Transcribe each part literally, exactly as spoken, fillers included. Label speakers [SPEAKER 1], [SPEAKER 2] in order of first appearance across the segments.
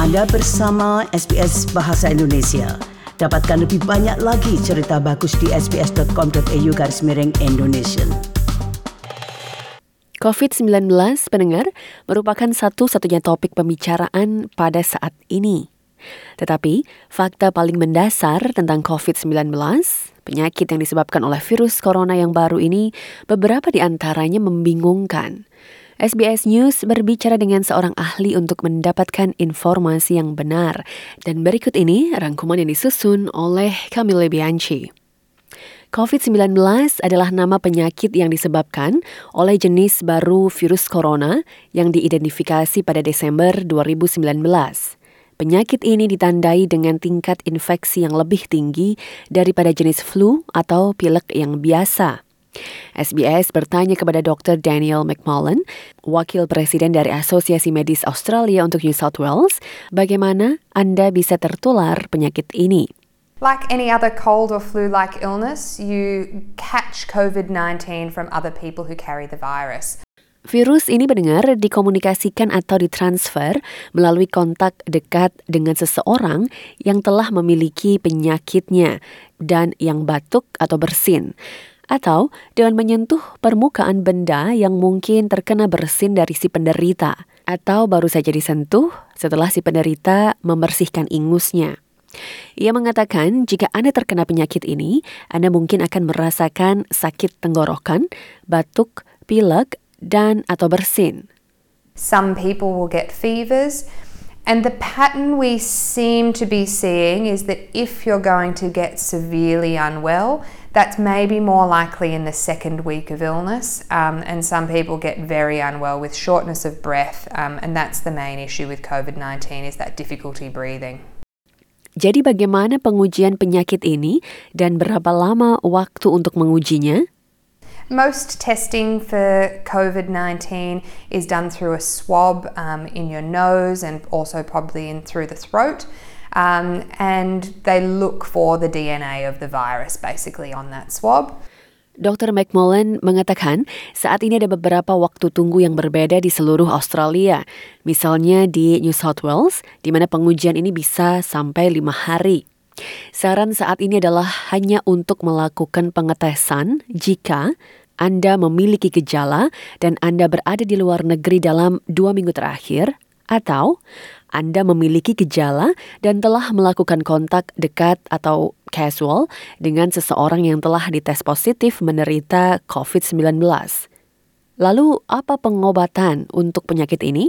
[SPEAKER 1] Anda bersama S B S Bahasa Indonesia. Dapatkan lebih banyak lagi cerita bagus di sbs.com.au garis miring Indonesia.
[SPEAKER 2] covid sembilan belas, pendengar, merupakan satu-satunya topik pembicaraan pada saat ini. Tetapi, fakta paling mendasar tentang covid sembilan belas, penyakit yang disebabkan oleh virus corona yang baru ini, beberapa di antaranya membingungkan. S B S News berbicara dengan seorang ahli untuk mendapatkan informasi yang benar. Dan berikut ini rangkuman yang disusun oleh Camille Bianchi. covid sembilan belas adalah nama penyakit yang disebabkan oleh jenis baru virus corona yang diidentifikasi pada Desember dua ribu sembilan belas. Penyakit ini ditandai dengan tingkat infeksi yang lebih tinggi daripada jenis flu atau pilek yang biasa. S B S bertanya kepada doktor Daniel McMullen, Wakil Presiden dari Asosiasi Medis Australia untuk New South Wales, bagaimana Anda bisa tertular penyakit ini?
[SPEAKER 3] Like any other cold or flu-like illness, you catch covid nineteen from other people who carry the virus.
[SPEAKER 2] Virus ini mendengar dikomunikasikan atau ditransfer melalui kontak dekat dengan seseorang yang telah memiliki penyakitnya dan yang batuk atau bersin, atau dengan menyentuh permukaan benda yang mungkin terkena bersin dari si penderita, atau baru saja disentuh setelah si penderita membersihkan ingusnya. Ia mengatakan jika Anda terkena penyakit ini, Anda mungkin akan merasakan sakit tenggorokan, batuk, pilek, dan atau bersin.
[SPEAKER 3] Some people will get fevers, and the pattern we seem to be seeing is that if you're going to get severely unwell, that's maybe more likely in the second week of illness, um, and some people get very unwell with shortness of breath, um, and that's the main issue with covid nineteen is that difficulty breathing.
[SPEAKER 2] Jadi bagaimana pengujian penyakit ini dan berapa lama waktu untuk mengujinya?
[SPEAKER 3] Most testing for covid nineteen is done through a swab um, in your nose and also probably in through the throat. Um, and they look for the D N A of the virus basically on that swab.
[SPEAKER 2] doktor McMullen mengatakan saat ini ada beberapa waktu tunggu yang berbeda di seluruh Australia. Misalnya di New South Wales, di mana pengujian ini bisa sampai lima hari. Saran saat ini adalah hanya untuk melakukan pengetesan jika Anda memiliki gejala dan Anda berada di luar negeri dalam dua minggu terakhir, atau Anda memiliki gejala dan telah melakukan kontak dekat atau casual dengan seseorang yang telah dites positif menderita covid sembilan belas. Lalu, apa pengobatan untuk penyakit ini?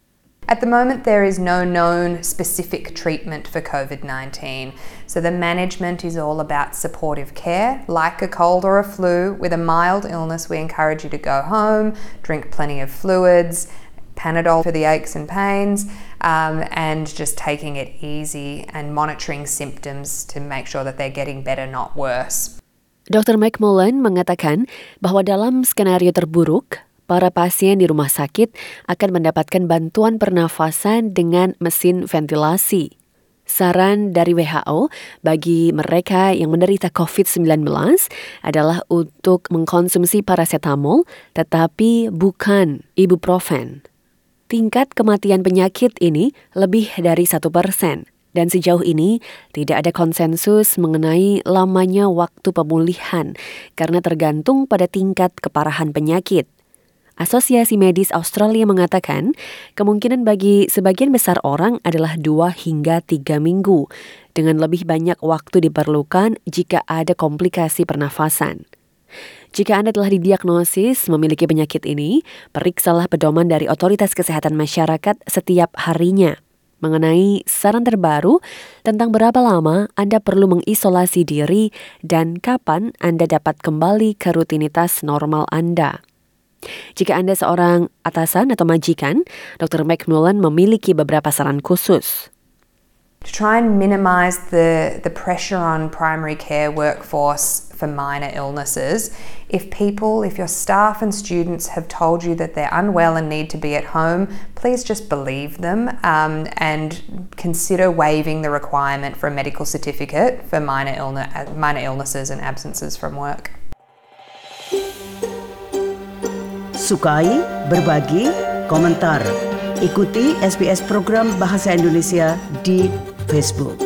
[SPEAKER 3] At the moment, there is no known specific treatment for covid nineteen. So the management is all about supportive care. Like a cold or a flu, with a mild illness, we encourage you to go home, drink plenty of fluids, Panadol for the aches and pains, um, and just taking it easy and monitoring symptoms to make sure that they're getting better, not worse.
[SPEAKER 2] doktor McMullen mengatakan bahwa dalam skenario terburuk, para pasien di rumah sakit akan mendapatkan bantuan pernafasan dengan mesin ventilasi. Saran dari W H O bagi mereka yang menderita covid sembilan belas adalah untuk mengkonsumsi paracetamol tetapi bukan ibuprofen. Tingkat kematian penyakit ini lebih dari satu persen. Dan sejauh ini tidak ada konsensus mengenai lamanya waktu pemulihan karena tergantung pada tingkat keparahan penyakit. Asosiasi Medis Australia mengatakan kemungkinan bagi sebagian besar orang adalah dua hingga tiga minggu, dengan lebih banyak waktu diperlukan jika ada komplikasi pernafasan. Jika Anda telah didiagnosis memiliki penyakit ini, periksalah pedoman dari Otoritas Kesehatan Masyarakat setiap harinya mengenai saran terbaru tentang berapa lama Anda perlu mengisolasi diri dan kapan Anda dapat kembali ke rutinitas normal Anda. Jika Anda seorang atasan atau majikan, doktor McMullen memiliki beberapa saran khusus.
[SPEAKER 3] To try and minimize the, the pressure on primary care workforce for minor illnesses, if people, if your staff and students have told you that they're unwell and need to be at home, please just believe them um, and consider waiving the requirement for a medical certificate for minor, illness, minor illnesses and absences from work.
[SPEAKER 1] Sukai, berbagi, komentar. Ikuti S B S program Bahasa Indonesia di Facebook.